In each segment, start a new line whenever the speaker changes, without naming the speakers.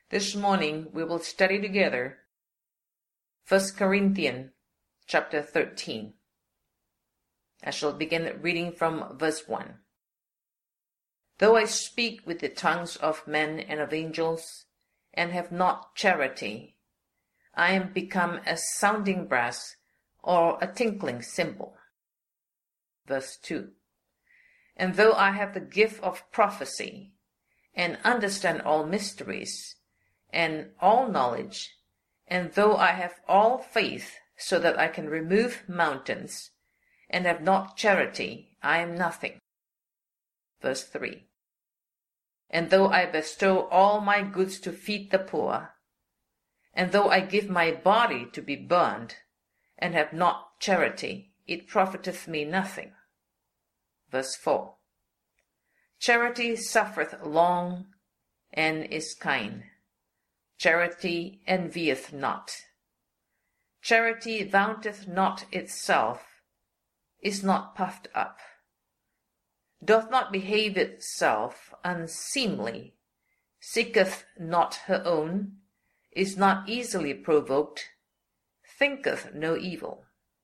This morning we will study together 1 Corinthians chapter 13. I shall begin reading from verse 1. Though I speak with the tongues of men and of angels, and have not charity, I am become a sounding brass or a tinkling cymbal. Verse 2. And though I have the gift of prophecy, and understand all mysteries, and all knowledge, and though I have all faith so that I can remove mountains, and have not charity, I am nothing. Verse 3. And though I bestow all my goods to feed the poor, and though I give my body to be burned, and have not charity, it profiteth me nothing. Verse 4. Charity suffereth long, and is kind. Charity envieth not. Charity vaunteth not itself, is not puffed up, doth not behave itself unseemly, seeketh not her own, is not easily provoked, thinketh no evil,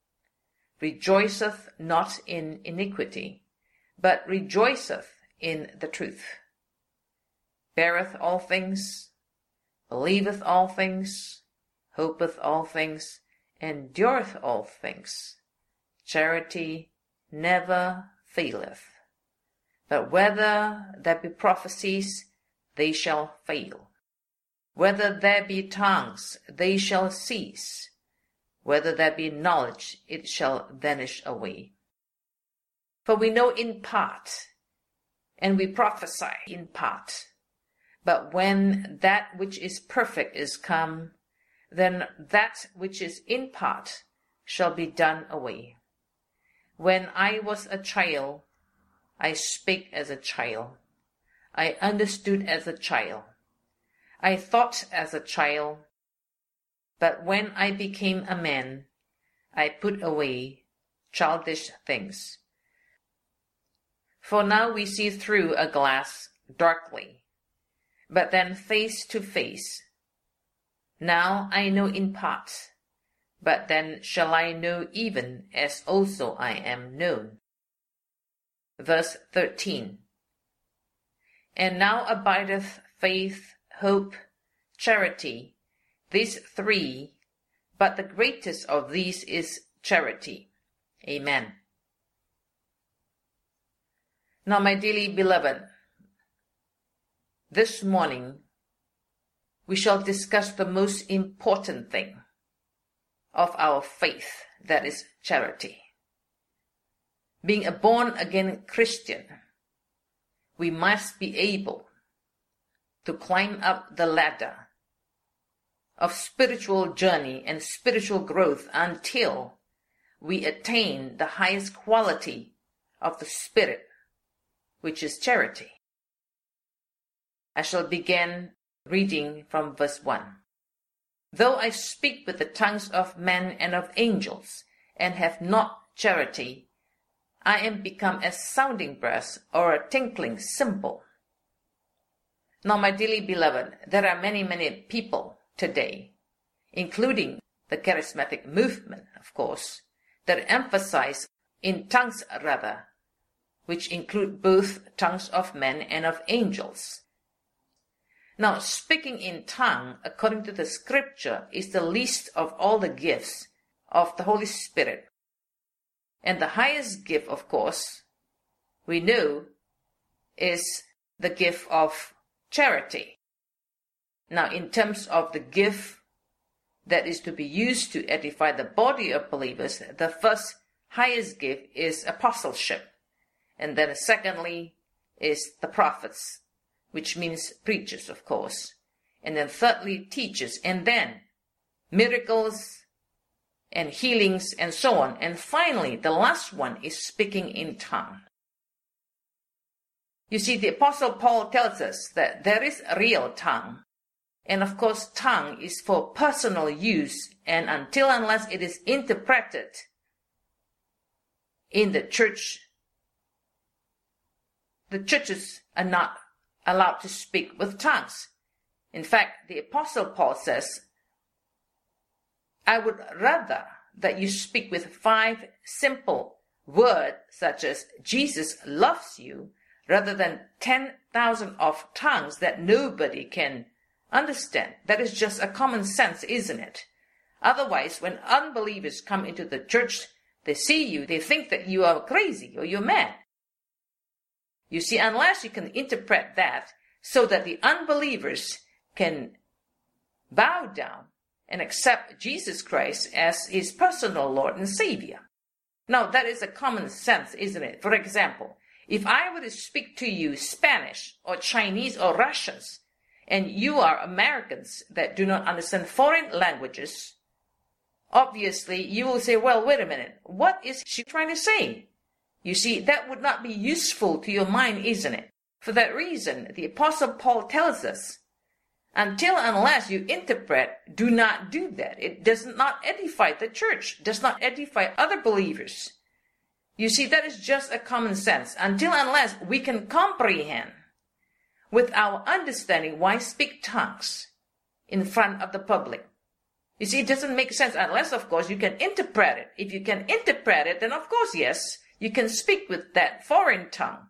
rejoiceth not in iniquity, but rejoiceth in the truth, beareth all things, believeth all things, hopeth all things, endureth all things. Charity never faileth. But whether there be prophecies, they shall fail. Whether there be tongues, they shall cease. Whether there be knowledge, it shall vanish away. For we know in part, and we prophesy in part. But when that which is perfect is come, then that which is in part shall be done away. When I was a child, I spake as a child. I understood as a child. I thought as a child. But when I became a man, I put away childish things. For now we see through a glass darkly, but then face to face. Now I know in part, but then shall I know even as also I am known. Verse 13. And now abideth faith, hope, charity, these three, but the greatest of these is charity. Amen. Now, my dearly beloved, this morning we shall discuss the most important thing of our faith, that is charity. Being a born-again Christian, we must be able to climb up the ladder of spiritual journey and spiritual growth until we attain the highest quality of the Spirit, which is charity. I shall begin reading from verse 1. Though I speak with the tongues of men and of angels, and have not charity, I am become a sounding brass or a tinkling cymbal. Now, my dearly beloved, there are many people today, including the charismatic movement, of course, that emphasize in tongues rather, which include both tongues of men and of angels. Now, speaking in tongue, according to the scripture, is the least of all the gifts of the Holy Spirit. And the highest gift, of course, we know, is the gift of charity. Now, in terms of the gift that is to be used to edify the body of believers, the first highest gift is apostleship. And then secondly is the prophets, which means preachers, of course. And then thirdly, teachers. And then miracles and healings and so on. And finally, the last one is speaking in tongue. You see, the Apostle Paul tells us that there is a real tongue. And of course, tongue is for personal use. And unless it is interpreted in the church, the churches are not allowed to speak with tongues. In fact, the Apostle Paul says, I would rather that you speak with 5 simple words such as Jesus loves you rather than 10,000 of tongues that nobody can understand. That is just a common sense, isn't it? Otherwise, when unbelievers come into the church, they see you, they think that you are crazy or you're mad. You see, unless you can interpret that so that the unbelievers can bow down and accept Jesus Christ as his personal Lord and Savior. Now, that is a common sense, isn't it? For example, if I were to speak to you Spanish or Chinese or Russians, and you are Americans that do not understand foreign languages, obviously you will say, well, wait a minute, what is she trying to say? You see, that would not be useful to your mind, isn't it? For that reason, the Apostle Paul tells us, until unless you interpret, do not do that. It does not edify the church, does not edify other believers. You see, that is just a common sense. Until unless we can comprehend with our understanding why speak tongues in front of the public. You see, it doesn't make sense unless, of course, you can interpret it. If you can interpret it, then of course, yes, you can speak with that foreign tongue.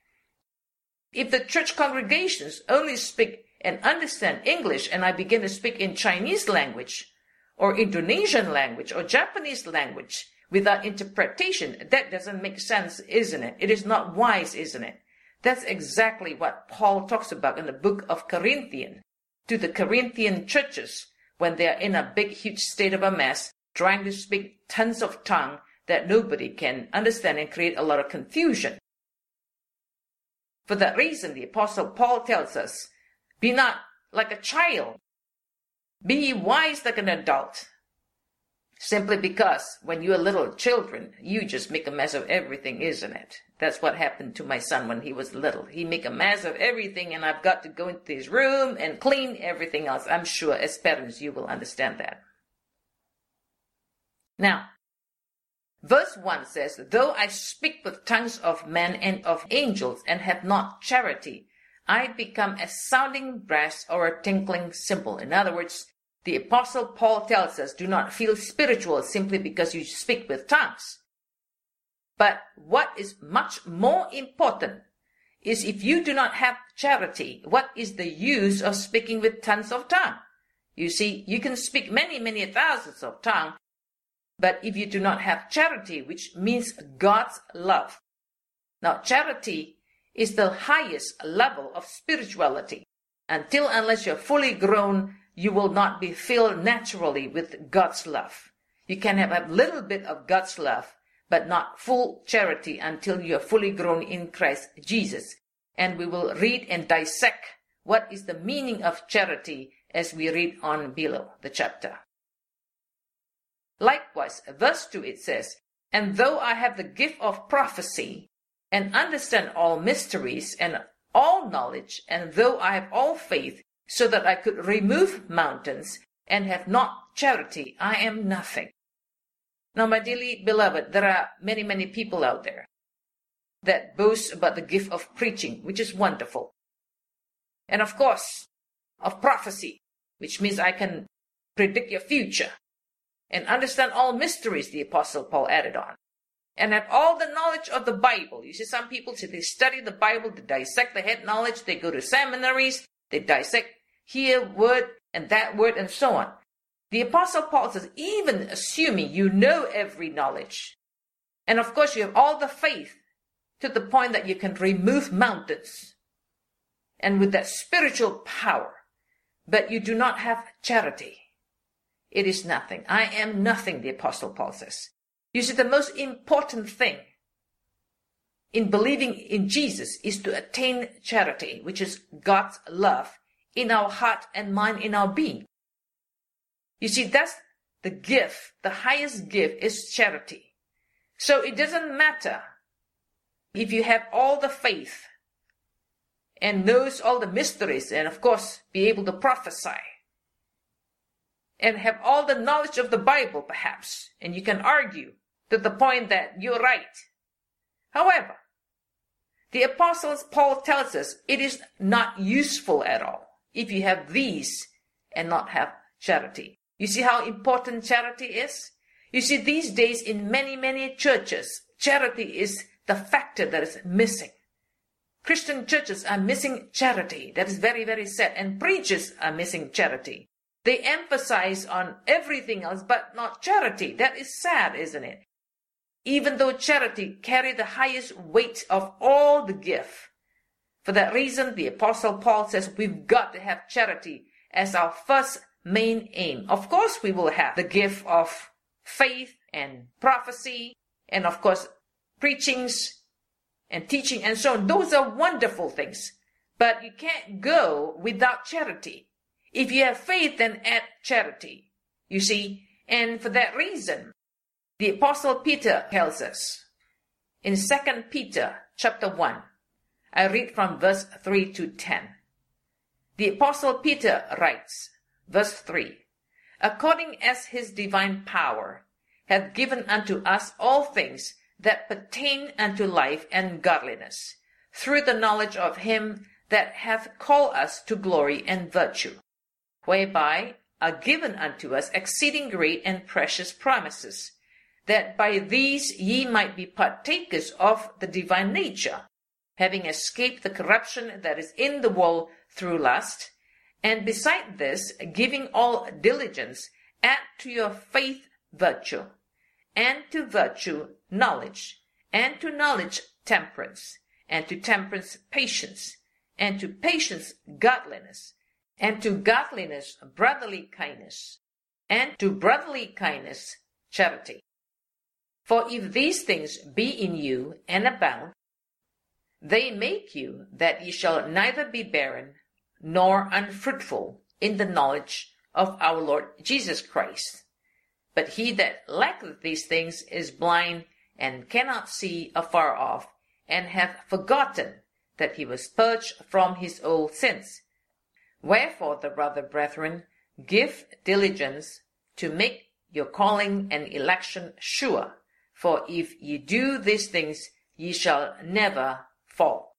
If the church congregations only speak and understand English, and I begin to speak in Chinese language, or Indonesian language, or Japanese language, without interpretation, that doesn't make sense, isn't it? It is not wise, isn't it? That's exactly what Paul talks about in the book of Corinthians, to the Corinthian churches, when they are in a big, huge state of a mess, trying to speak tons of tongue that nobody can understand and create a lot of confusion. For that reason, the Apostle Paul tells us, be not like a child. Be ye wise like an adult. Simply because when you're little children, you just make a mess of everything, isn't it? That's what happened to my son when he was little. He make a mess of everything, and I've got to go into his room and clean everything else. I'm sure as parents you will understand that. Now, verse 1 says, though I speak with tongues of men and of angels and have not charity, I become a sounding brass or a tinkling cymbal. In other words, the Apostle Paul tells us, do not feel spiritual simply because you speak with tongues. But what is much more important is if you do not have charity, what is the use of speaking with tons of tongue? You see, you can speak many, many thousands of tongues, but if you do not have charity, which means God's love. Now, charity is the highest level of spirituality. Until unless you're fully grown, you will not be filled naturally with God's love. You can have a little bit of God's love, but not full charity until you are fully grown in Christ Jesus. And we will read and dissect what is the meaning of charity as we read on below the chapter. Likewise, verse 2 it says, and though I have the gift of prophecy, and understand all mysteries and all knowledge, and though I have all faith, so that I could remove mountains, and have not charity, I am nothing. Now, my dearly beloved, there are many, many people out there that boast about the gift of preaching, which is wonderful. And of course, of prophecy, which means I can predict your future, and understand all mysteries, the Apostle Paul added on. And have all the knowledge of the Bible. You see, some people say they study the Bible, they dissect the head knowledge, they go to seminaries, they dissect here word and that word and so on. The Apostle Paul says, even assuming you know every knowledge, and of course you have all the faith to the point that you can remove mountains, and with that spiritual power, but you do not have charity, it is nothing. I am nothing, the Apostle Paul says. You see, the most important thing in believing in Jesus is to attain charity, which is God's love in our heart and mind, in our being. You see, that's the gift. The highest gift is charity. So it doesn't matter if you have all the faith and knows all the mysteries and, of course, be able to prophesy and have all the knowledge of the Bible, perhaps, and you can argue to the point that you're right. However, the Apostle Paul tells us it is not useful at all. if you have these and not have charity. You see how important charity is? You see, these days in many, many churches, charity is the factor that is missing. Christian churches are missing charity. That is very, very sad. And preachers are missing charity. They emphasize on everything else, but not charity. That is sad, isn't it? Even though charity carries the highest weight of all the gift. For that reason, the Apostle Paul says we've got to have charity as our first main aim. Of course, we will have the gift of faith and prophecy, and of course, preachings and teaching and so on. Those are wonderful things. But you can't go without charity. If you have faith, then add charity. You see, and for that reason, the Apostle Peter tells us in 2 Peter chapter 1, I read from verse 3 to 10. The Apostle Peter writes, verse 3, according as his divine power hath given unto us all things that pertain unto life and godliness, through the knowledge of him that hath called us to glory and virtue, whereby are given unto us exceeding great and precious promises, that by these ye might be partakers of the divine nature, having escaped the corruption that is in the world through lust, and beside this, giving all diligence, add to your faith virtue, and to virtue knowledge, and to knowledge temperance, and to temperance patience, and to patience godliness, and to godliness brotherly kindness, and to brotherly kindness charity. For if these things be in you and abound, they make you that ye shall neither be barren nor unfruitful in the knowledge of our Lord Jesus Christ. But he that lacketh these things is blind and cannot see afar off, and hath forgotten that he was purged from his old sins. Wherefore, the brother brethren, give diligence to make your calling and election sure. For if ye do these things, ye shall never fall.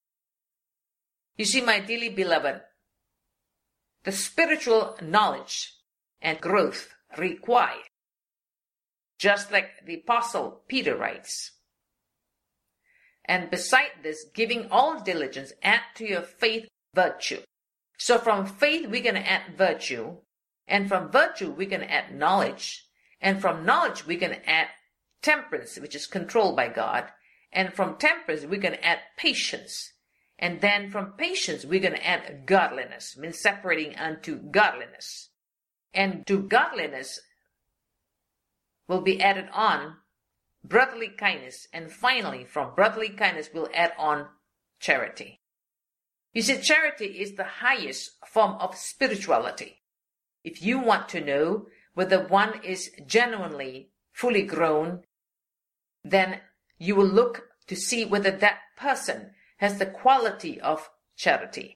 You see, my dearly beloved, the spiritual knowledge and growth required, just like the Apostle Peter writes. And beside this, giving all diligence, add to your faith virtue. So from faith, we're going to add virtue. And from virtue, we're going to add knowledge. And from knowledge, we're going to add temperance, which is controlled by God. And from temperance, we're going to add patience. And then from patience, we're going to add godliness, means separating unto godliness. And to godliness will be added on brotherly kindness. And finally, from brotherly kindness, we'll add on charity. You see, charity is the highest form of spirituality. If you want to know whether one is genuinely fully grown, then you will look to see whether that person has the quality of charity.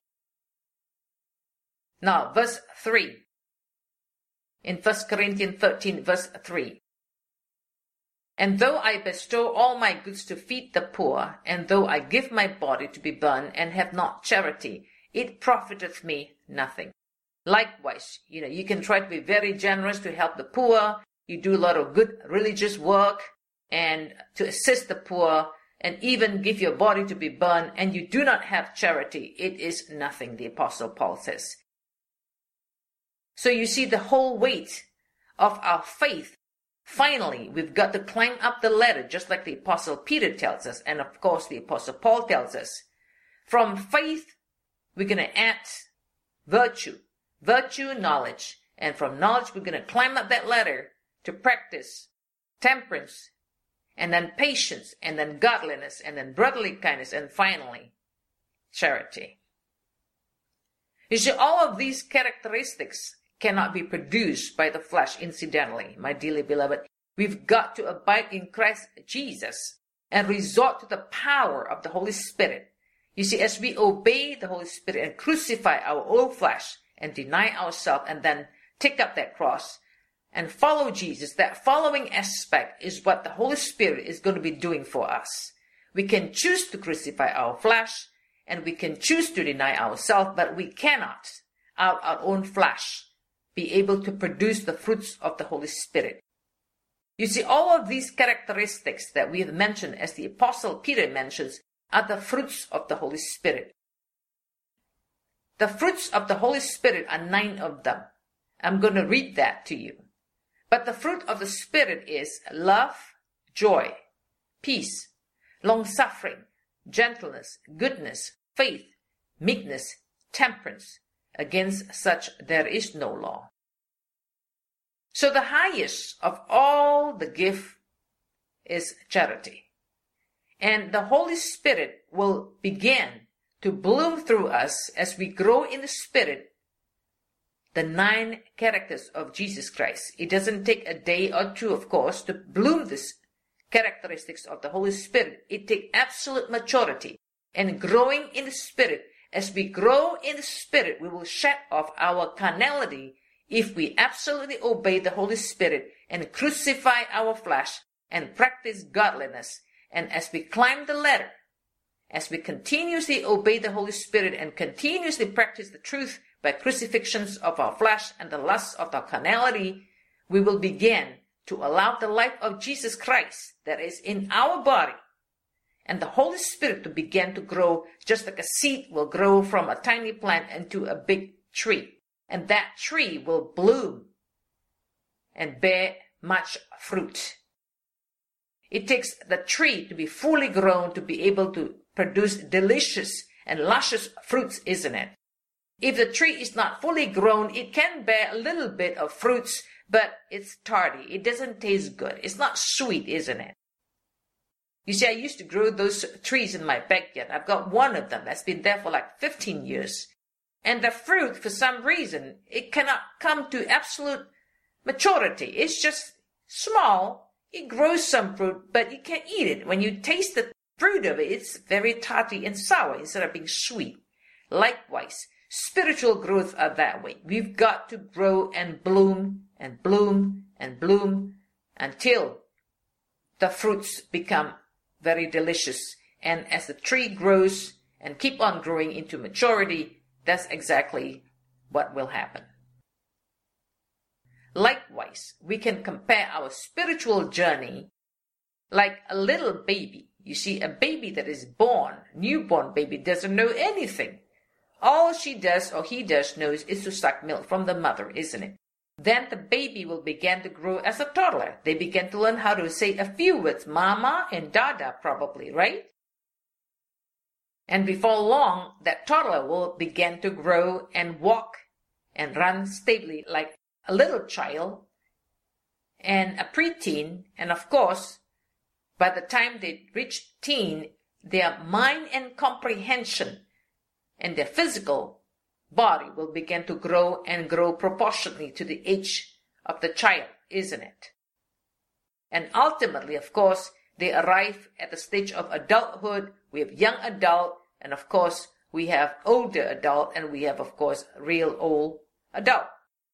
Now, verse 3. In 1 Corinthians 13, verse 3. And though I bestow all my goods to feed the poor, and though I give my body to be burned, and have not charity, it profiteth me nothing. Likewise, you can try to be very generous to help the poor. You do a lot of good religious work and to assist the poor, and even give your body to be burned, and you do not have charity. It is nothing, the Apostle Paul says. So you see the whole weight of our faith. Finally, we've got to climb up the ladder, just like the Apostle Peter tells us, and of course the Apostle Paul tells us. From faith, we're going to add virtue, knowledge, and from knowledge, we're going to climb up that ladder to practice temperance, and then patience, and then godliness, and then brotherly kindness, and finally, charity. You see, all of these characteristics cannot be produced by the flesh incidentally, my dearly beloved. We've got to abide in Christ Jesus and resort to the power of the Holy Spirit. You see, as we obey the Holy Spirit and crucify our old flesh and deny ourselves and then take up that cross and follow Jesus, that following aspect is what the Holy Spirit is going to be doing for us. We can choose to crucify our flesh and we can choose to deny ourselves, but we cannot out our own flesh, be able to produce the fruits of the Holy Spirit. You see, all of these characteristics that we have mentioned, as the Apostle Peter mentions, are the fruits of the Holy Spirit. The fruits of the Holy Spirit are 9 of them. I'm going to read that to you. But the fruit of the Spirit is love, joy, peace, long-suffering, gentleness, goodness, faith, meekness, temperance. Against such there is no law. So the highest of all the gift is charity. And the Holy Spirit will begin to bloom through us as we grow in the Spirit the 9 characters of Jesus Christ. It doesn't take a day or 2, of course, to bloom these characteristics of the Holy Spirit. It takes absolute maturity and growing in the Spirit. As we grow in the Spirit, we will shed off our carnality if we absolutely obey the Holy Spirit and crucify our flesh and practice godliness. And as we climb the ladder, as we continuously obey the Holy Spirit and continuously practice the truth by crucifixions of our flesh and the lusts of our carnality, we will begin to allow the life of Jesus Christ that is in our body and the Holy Spirit to begin to grow, just like a seed will grow from a tiny plant into a big tree. And that tree will bloom and bear much fruit. It takes the tree to be fully grown to be able to produce delicious and luscious fruits, isn't it? If the tree is not fully grown, it can bear a little bit of fruits, but it's tardy. It doesn't taste good. It's not sweet, isn't it? You see, I used to grow those trees in my backyard. I've got one of them that's been there for like 15 years. And the fruit, for some reason, it cannot come to absolute maturity. It's just small. It grows some fruit, but you can't eat it. When you taste the fruit of it, it's very tarty and sour instead of being sweet. Likewise, spiritual growth are that way. We've got to grow and bloom and bloom and bloom until the fruits become very delicious. And as the tree grows and keep on growing into maturity, that's exactly what will happen. Likewise, we can compare our spiritual journey like a little baby. You see, a baby that is born, newborn baby, doesn't know anything. All she does or he does knows is to suck milk from the mother, isn't it? Then the baby will begin to grow as a toddler. They begin to learn how to say a few words, mama and dada probably, right? And before long, that toddler will begin to grow and walk and run stably like a little child and a preteen. And of course, by the time they reach teen, their mind and comprehension and their physical body will begin to grow and grow proportionately to the age of the child, isn't it? And ultimately, of course, they arrive at the stage of adulthood. We have young adult, and of course, we have older adult, and we have, of course, real old adult.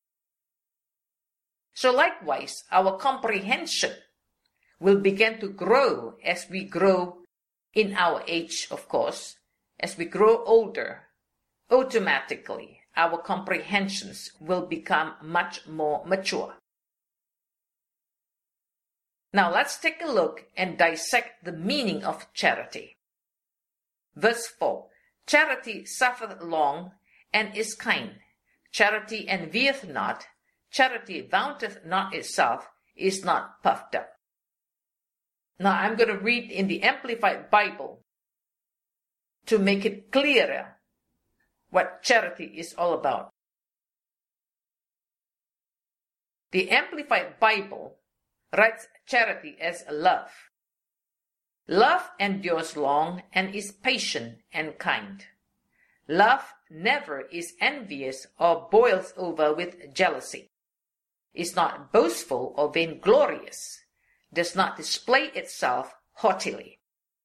So likewise, our comprehension will begin to grow as we grow in our age, of course. As we grow older, automatically our comprehensions will become much more mature. Now let's take a look and dissect the meaning of charity. Verse 4. Charity suffereth long and is kind. Charity envieth not. Charity vaunteth not itself, is not puffed up. Now I'm going to read in the Amplified Bible to make it clearer what charity is all about. The Amplified Bible writes charity as love. Love endures long and is patient and kind. Love never is envious or boils over with jealousy, is not boastful or vainglorious, does not display itself haughtily.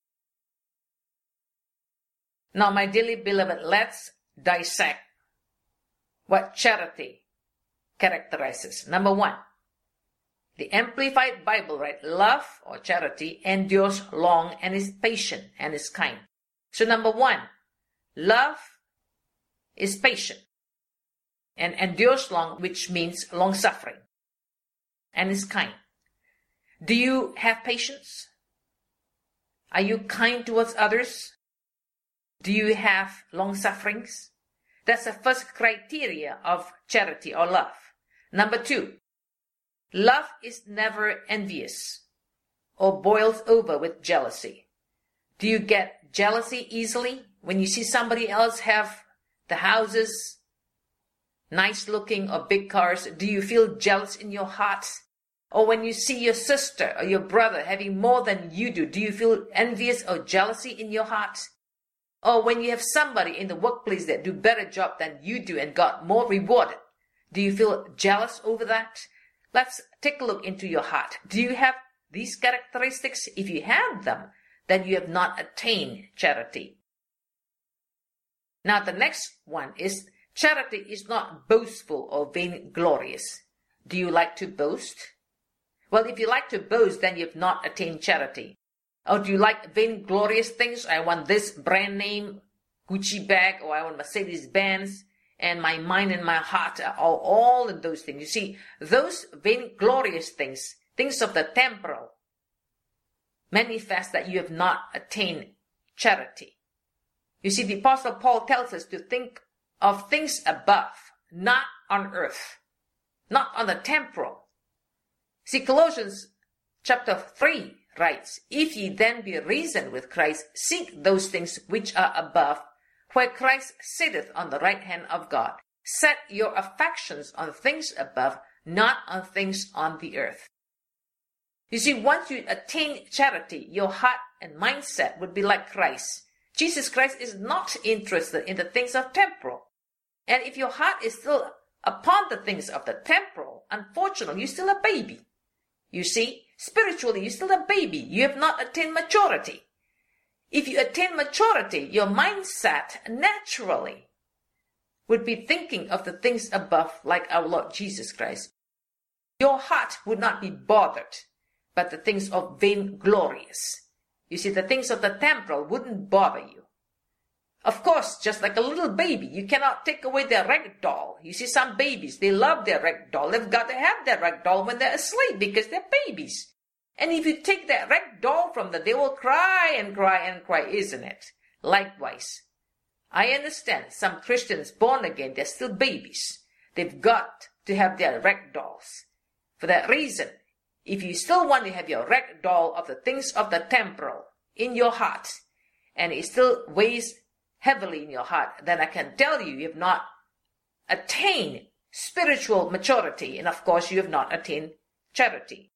Now, my dearly beloved, let's dissect what charity characterizes. Number 1, the Amplified Bible writes, love or charity endures long and is patient and is kind. So number 1, love is patient. and endures long, which means long-suffering, and is kind. Do you have patience? Are you kind towards others? Do you have long-sufferings? That's the first criteria of charity or love. Number 2, love is never envious or boils over with jealousy. Do you get jealousy easily when you see somebody else have the houses, nice looking or big cars? Do you feel jealous in your heart? Or when you see your sister or your brother having more than you do you feel envious or jealousy in your heart? Or when you have somebody in the workplace that do better job than you do and got more rewarded, do you feel jealous over that? Let's take a look into your heart. Do you have these characteristics? If you have them, then you have not attained charity. Now the next one is, charity is not boastful or vainglorious. Do you like to boast? Well, if you like to boast, then you have not attained charity. Or do you like vainglorious things? I want this brand name Gucci bag, or I want Mercedes-Benz, and my mind and my heart are all in those things. You see, those vainglorious things, things of the temporal, manifest that you have not attained charity. You see, the Apostle Paul tells us to think of things above, not on earth, not on the temporal. See, Colossians chapter 3 writes, "If ye then be risen with Christ, seek those things which are above, where Christ sitteth on the right hand of God. Set your affections on things above, not on things on the earth." You see, once you attain charity, your heart and mindset would be like Christ. Jesus Christ is not interested in the things of temporal. And if your heart is still upon the things of the temporal, unfortunately, you're still a baby. You see, spiritually, you're still a baby. You have not attained maturity. If you attain maturity, your mindset naturally would be thinking of the things above, like our Lord Jesus Christ. Your heart would not be bothered by the things of vainglorious. You see, the things of the temporal wouldn't bother you. Of course, just like a little baby, you cannot take away their rag doll. You see, some babies, they love their rag doll. They've got to have their rag doll when they're asleep because they're babies. And if you take that rag doll from them, they will cry and cry and cry, isn't it? Likewise, I understand some Christians born again, they're still babies. They've got to have their rag dolls. For that reason, if you still want to have your rag doll of the things of the temporal in your heart, and it still weighs heavily in your heart, then I can tell you, you have not attained spiritual maturity, and of course you have not attained charity.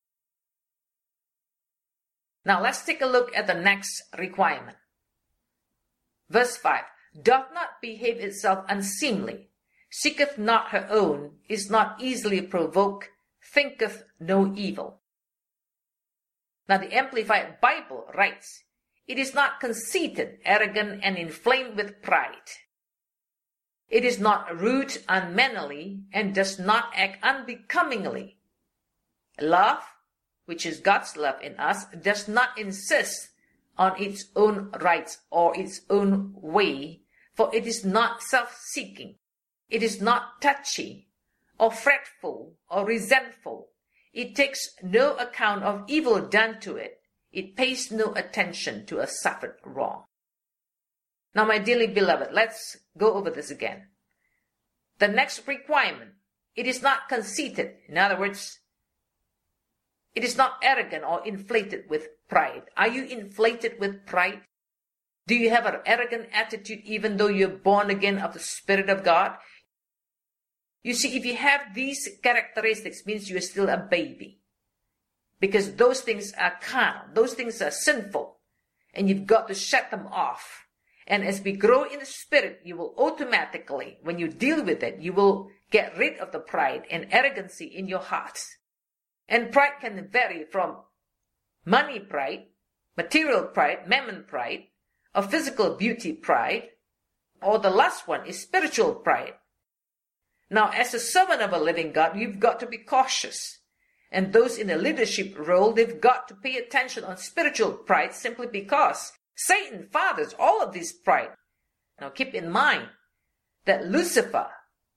Now let's take a look at the next requirement. Verse 5, "Doth not behave itself unseemly, seeketh not her own, is not easily provoked, thinketh no evil." Now the Amplified Bible writes, "It is not conceited, arrogant, and inflamed with pride. It is not rude, unmannerly, and does not act unbecomingly. Love, which is God's love in us, does not insist on its own rights or its own way, for it is not self-seeking. It is not touchy, or fretful, or resentful. It takes no account of evil done to it. It pays no attention to a suffered wrong." Now, my dearly beloved, let's go over this again. The next requirement, it is not conceited. In other words, it is not arrogant or inflated with pride. Are you inflated with pride? Do you have an arrogant attitude even though you're born again of the Spirit of God? You see, if you have these characteristics, means you are still a baby. Because those things are carnal, those things are sinful, and you've got to shut them off. And as we grow in the Spirit, you will automatically, when you deal with it, you will get rid of the pride and arrogancy in your hearts. And pride can vary from money pride, material pride, mammon pride, or physical beauty pride, or the last one is spiritual pride. Now, as a servant of a living God, you've got to be cautious. And those in a leadership role, they've got to pay attention on spiritual pride simply because Satan fathers all of this pride. Now, keep in mind that Lucifer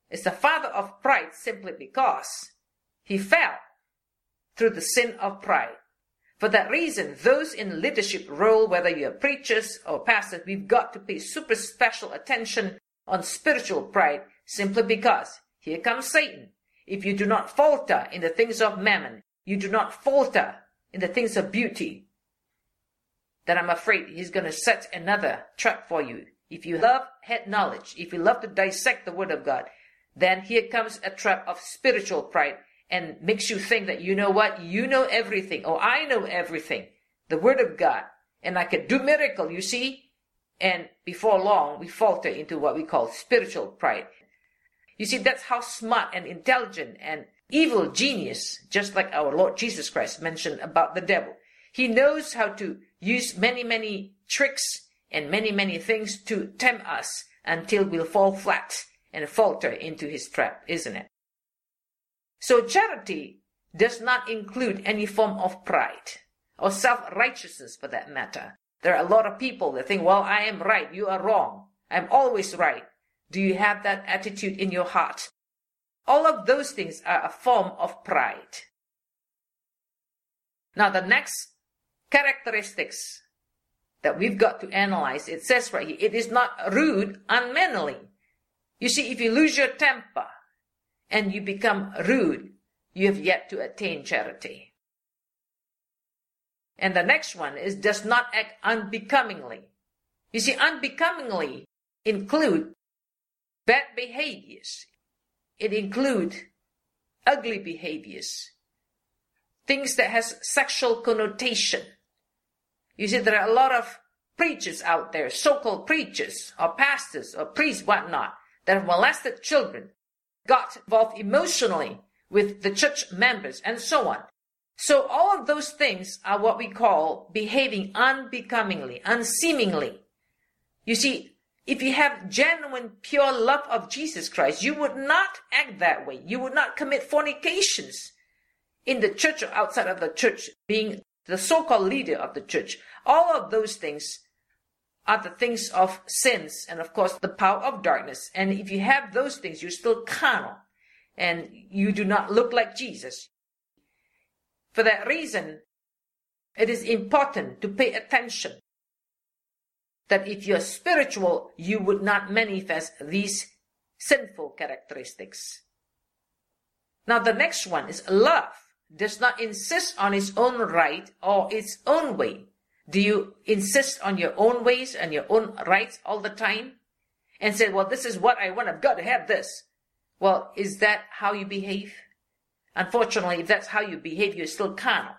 is the father of pride simply because he fell through the sin of pride. For that reason, those in leadership role, whether you're preachers or pastors, we've got to pay super special attention on spiritual pride simply because here comes Satan. If you do not falter in the things of mammon, you do not falter in the things of beauty, then I'm afraid he's going to set another trap for you. If you love head knowledge, if you love to dissect the Word of God, then here comes a trap of spiritual pride and makes you think that, you know what, you know everything, or I know everything, the Word of God, and I can do miracle, you see? And before long, we falter into what we call spiritual pride. You see, that's how smart and intelligent and evil genius, just like our Lord Jesus Christ mentioned about the devil. He knows how to use many tricks and many things to tempt us until we'll fall flat and falter into his trap, isn't it? So charity does not include any form of pride or self-righteousness for that matter. There are a lot of people that think, well, I am right, you are wrong. I'm always right. Do you have that attitude in your heart? All of those things are a form of pride. Now the next characteristics that we've got to analyze, it says right here, it is not rude, unmannerly. You see, if you lose your temper and you become rude, you have yet to attain charity. And the next one is does not act unbecomingly. You see, unbecomingly include bad behaviors. It includes ugly behaviors. Things that has sexual connotation. You see, there are a lot of preachers out there, so-called preachers or pastors or priests, whatnot, that have molested children, got involved emotionally with the church members, and so on. So all of those things are what we call behaving unbecomingly, unseemingly. You see, if you have genuine, pure love of Jesus Christ, you would not act that way. You would not commit fornications in the church or outside of the church, being the so-called leader of the church. All of those things are the things of sins and, of course, the power of darkness. And if you have those things, you're still carnal and you do not look like Jesus. For that reason, it is important to pay attention that if you're spiritual, you would not manifest these sinful characteristics. Now, the next one is love does not insist on its own right or its own way. Do you insist on your own ways and your own rights all the time? And say, well, this is what I want. I've got to have this. Well, is that how you behave? Unfortunately, if that's how you behave, you're still carnal.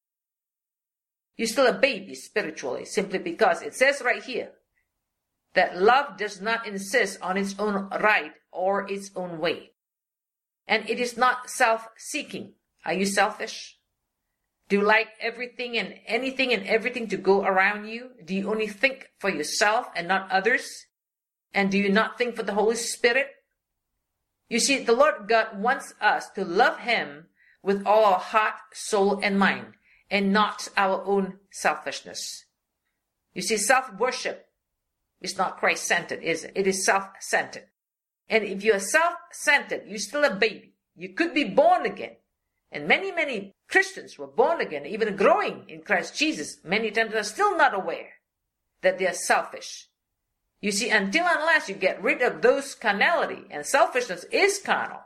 You're still a baby spiritually, simply because it says right here that love does not insist on its own right or its own way. And it is not self-seeking. Are you selfish? Do you like everything and anything and everything to go around you? Do you only think for yourself and not others? And do you not think for the Holy Spirit? You see, the Lord God wants us to love Him with all our heart, soul, and mind, and not our own selfishness. You see, self-worship is not Christ-centered, is it? It is self-centered. And if you're self-centered, you're still a baby. You could be born again. And many Christians were born again, even growing in Christ Jesus, many times are still not aware that they are selfish. You see, until unless you get rid of those carnality, and selfishness is carnal,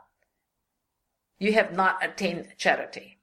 you have not attained charity.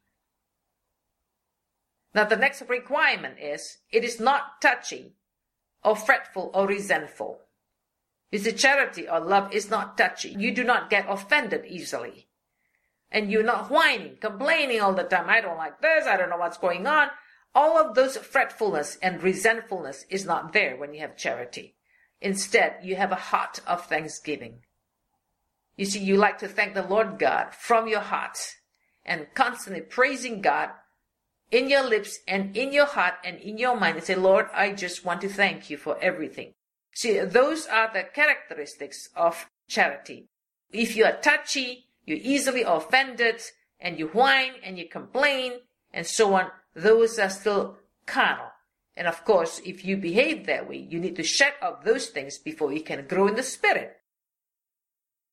Now the next requirement is, it is not touchy or fretful or resentful. You see, charity or love is not touchy. You do not get offended easily. And you're not whining, complaining all the time. I don't like this, I don't know what's going on. All of those fretfulness and resentfulness is not there when you have charity. Instead, you have a heart of thanksgiving. You see, you like to thank the Lord God from your heart and constantly praising God in your lips and in your heart and in your mind and say, Lord, I just want to thank you for everything. See, those are the characteristics of charity. If you are touchy, you're easily offended, and you whine and you complain and so on, those are still carnal. And of course, if you behave that way, you need to shut off those things before you can grow in the Spirit.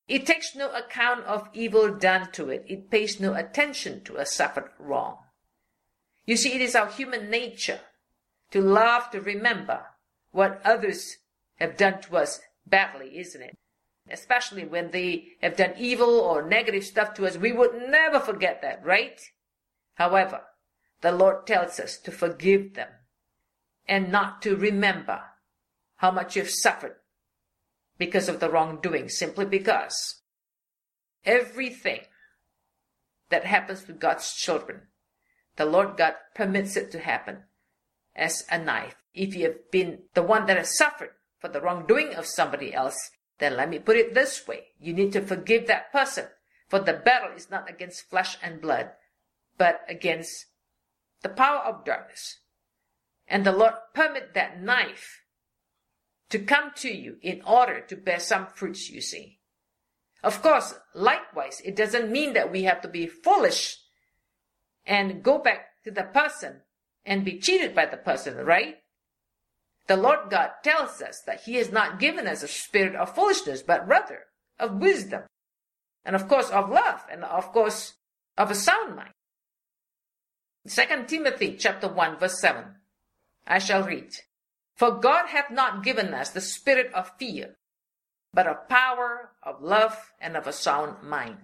It takes no account of evil done to it. It pays no attention to a suffered wrong. You see, it is our human nature to love to remember what others have done to us badly, isn't it? Especially when they have done evil or negative stuff to us. We would never forget that, right? However, the Lord tells us to forgive them and not to remember how much you've suffered because of the wrongdoing, simply because everything that happens to God's children, the Lord God permits it to happen as a knife. If you have been the one that has suffered for the wrongdoing of somebody else, then let me put it this way. You need to forgive that person, for the battle is not against flesh and blood, but against the power of darkness. And the Lord permit that knife to come to you in order to bear some fruits, you see. Of course, likewise, it doesn't mean that we have to be foolish and go back to the person and be cheated by the person, right? The Lord God tells us that He has not given us a spirit of foolishness, but rather of wisdom, and of course of love, and of course of a sound mind. 2 Timothy chapter 1 verse 7, I shall read, For God hath not given us the spirit of fear, but of power, of love, and of a sound mind.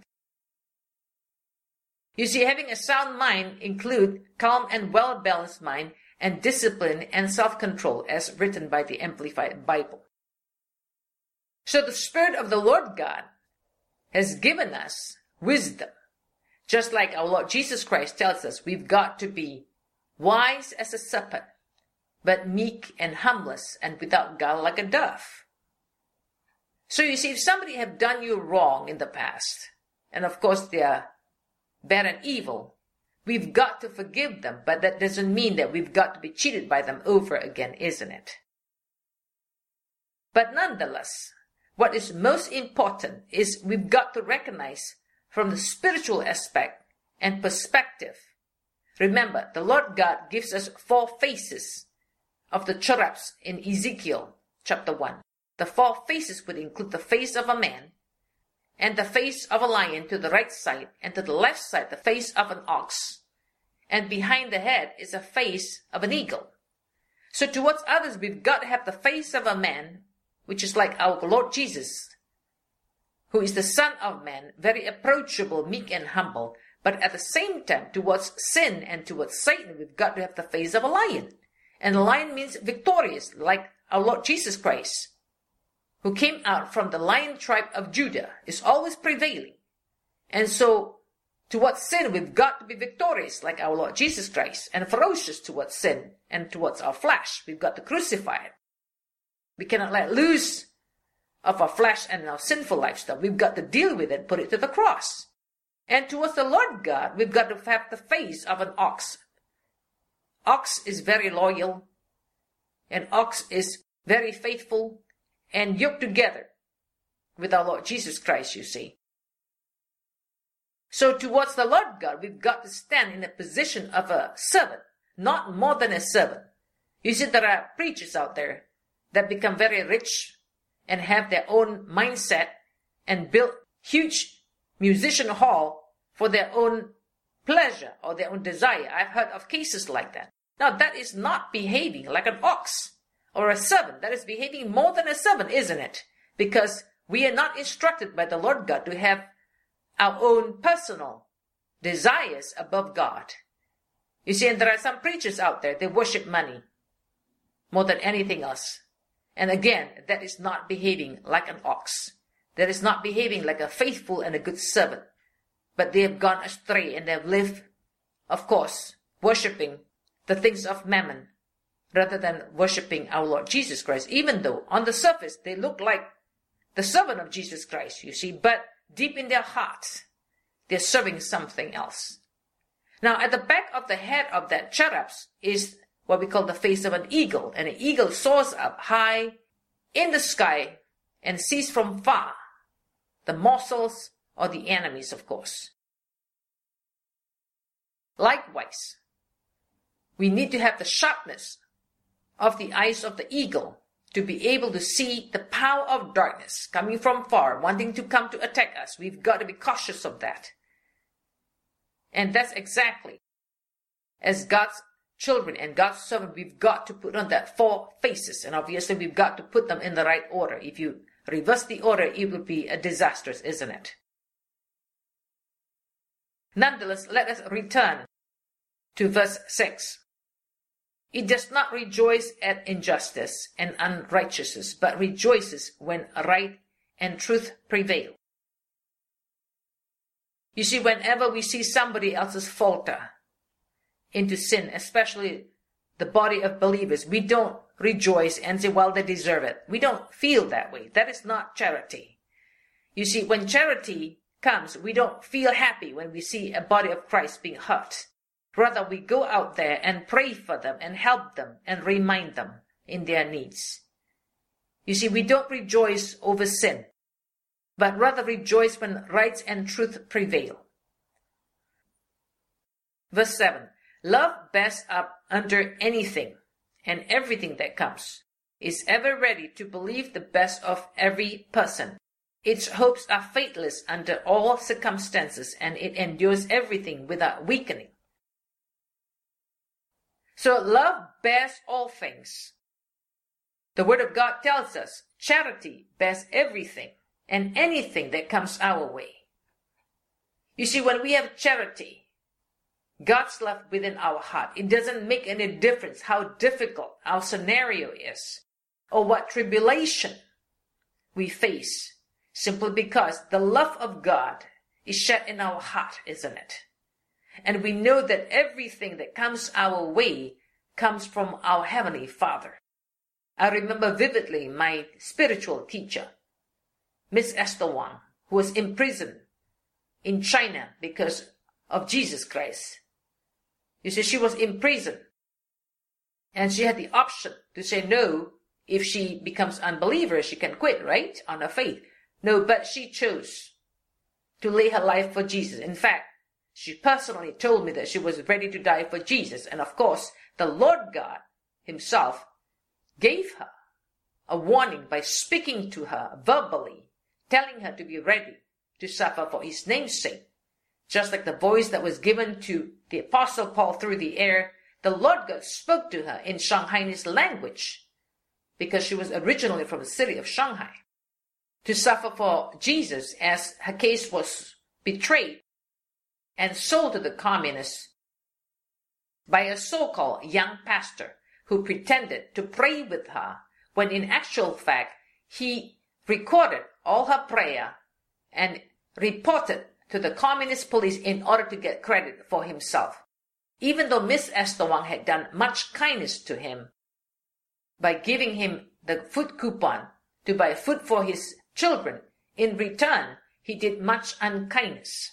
You see, having a sound mind includes calm and well-balanced mind and discipline and self-control, as written by the Amplified Bible. So the Spirit of the Lord God has given us wisdom. Just like our Lord Jesus Christ tells us, we've got to be wise as a serpent, but meek and harmless and without guile like a dove. So you see, if somebody have done you wrong in the past, and of course they are bad and evil, we've got to forgive them, but that doesn't mean that we've got to be cheated by them over again, isn't it? But nonetheless, what is most important is we've got to recognize from the spiritual aspect and perspective. Remember, the Lord God gives us 4 faces of the cherubs in Ezekiel chapter 1. The 4 faces would include the face of a man, and the face of a lion to the right side, and to the left side the face of an ox. And behind the head is a face of an eagle. So towards others, we've got to have the face of a man, which is like our Lord Jesus, who is the Son of Man, very approachable, meek and humble. But at the same time, towards sin and towards Satan, we've got to have the face of a lion. And a lion means victorious, like our Lord Jesus Christ, who came out from the lion tribe of Judah, is always prevailing. And so, towards sin, we've got to be victorious, like our Lord Jesus Christ, and ferocious towards sin and towards our flesh. We've got to crucify it. We cannot let loose of our flesh and our sinful lifestyle. We've got to deal with it, put it to the cross. And towards the Lord God, we've got to have the face of an ox. Ox is very loyal, and ox is very faithful, and yoked together with our Lord Jesus Christ, you see. So towards the Lord God, we've got to stand in a position of a servant, not more than a servant. You see, there are preachers out there that become very rich and have their own mindset and build huge musician hall for their own pleasure or their own desire. I've heard of cases like that. Now, that is not behaving like an ox or a servant. That is behaving more than a servant, isn't it? Because we are not instructed by the Lord God to have our own personal desires above God. You see, and there are some preachers out there, they worship money more than anything else. And again, that is not behaving like an ox. That is not behaving like a faithful and a good servant. But they have gone astray and they have lived, of course, worshipping the things of mammon rather than worshipping our Lord Jesus Christ, even though on the surface they look like the servant of Jesus Christ, you see, but deep in their hearts, they're serving something else. Now, at the back of the head of that cherubs is what we call the face of an eagle, and an eagle soars up high in the sky and sees from far the morsels or the enemies, of course. Likewise, we need to have the sharpness of the eyes of the eagle to be able to see the power of darkness coming from far, wanting to come to attack us. We've got to be cautious of that. And that's exactly, as God's children and God's servant, we've got to put on that 4 faces. And obviously we've got to put them in the right order. If you reverse the order, it would be a disaster, isn't it? Nonetheless, let us return to verse 6. It does not rejoice at injustice and unrighteousness, but rejoices when right and truth prevail. You see, whenever we see somebody else's falter into sin, especially the body of believers, we don't rejoice and say, well, they deserve it. We don't feel that way. That is not charity. You see, when charity comes, we don't feel happy when we see a body of Christ being hurt. Rather, we go out there and pray for them and help them and remind them in their needs. You see, we don't rejoice over sin, but rather rejoice when right and truth prevail. Verse 7. Love bears up under anything and everything that comes, is ever ready to believe the best of every person. Its hopes are faithless under all circumstances, and it endures everything without weakening. So love bears all things. The Word of God tells us charity bears everything and anything that comes our way. You see, when we have charity, God's love within our heart, it doesn't make any difference how difficult our scenario is or what tribulation we face, simply because the love of God is shed in our heart, isn't it? And we know that everything that comes our way comes from our Heavenly Father. I remember vividly my spiritual teacher, Miss Esther Wang, who was imprisoned in China because of Jesus Christ. You see, she was imprisoned, and she had the option to say no. If she becomes unbeliever, she can quit, right, on her faith. No, but she chose to lay her life for Jesus. In fact, she personally told me that she was ready to die for Jesus. And of course, the Lord God himself gave her a warning by speaking to her verbally, telling her to be ready to suffer for his name's sake. Just like the voice that was given to the Apostle Paul through the air, the Lord God spoke to her in Shanghainese language, because she was originally from the city of Shanghai, to suffer for Jesus as her case was betrayed and sold to the communists by a so-called young pastor who pretended to pray with her, when in actual fact he recorded all her prayer and reported to the communist police in order to get credit for himself. Even though Miss Esther Wang had done much kindness to him by giving him the food coupon to buy food for his children, in return he did much unkindness.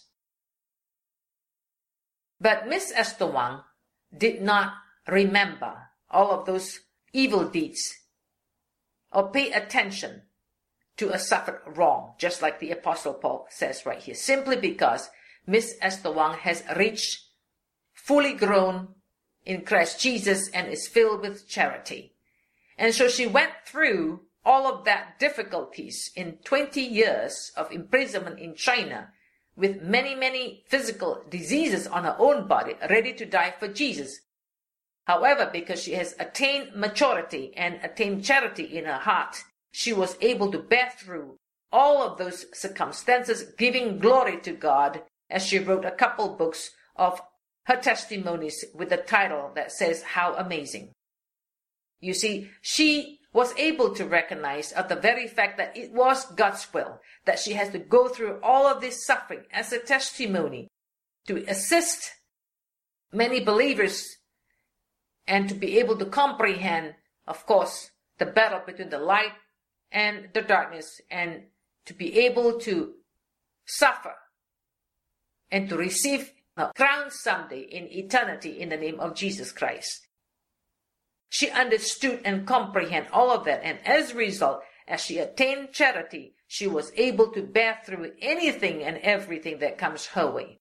But Miss Esther Wang did not remember all of those evil deeds or pay attention to a suffered wrong, just like the Apostle Paul says right here, simply because Miss Esther Wang has reached fully grown in Christ Jesus and is filled with charity. And so she went through all of that difficulties in 20 years of imprisonment in China, with many, many physical diseases on her own body, ready to die for Jesus. However, because she has attained maturity and attained charity in her heart, she was able to bear through all of those circumstances, giving glory to God, as she wrote a couple books of her testimonies with the title that says, How Amazing. You see, she was able to recognize of the very fact that it was God's will that she has to go through all of this suffering as a testimony to assist many believers and to be able to comprehend, of course, the battle between the light and the darkness, and to be able to suffer and to receive a crown someday in eternity in the name of Jesus Christ. She understood and comprehended all of that, and as a result, as she attained charity, she was able to bear through anything and everything that comes her way.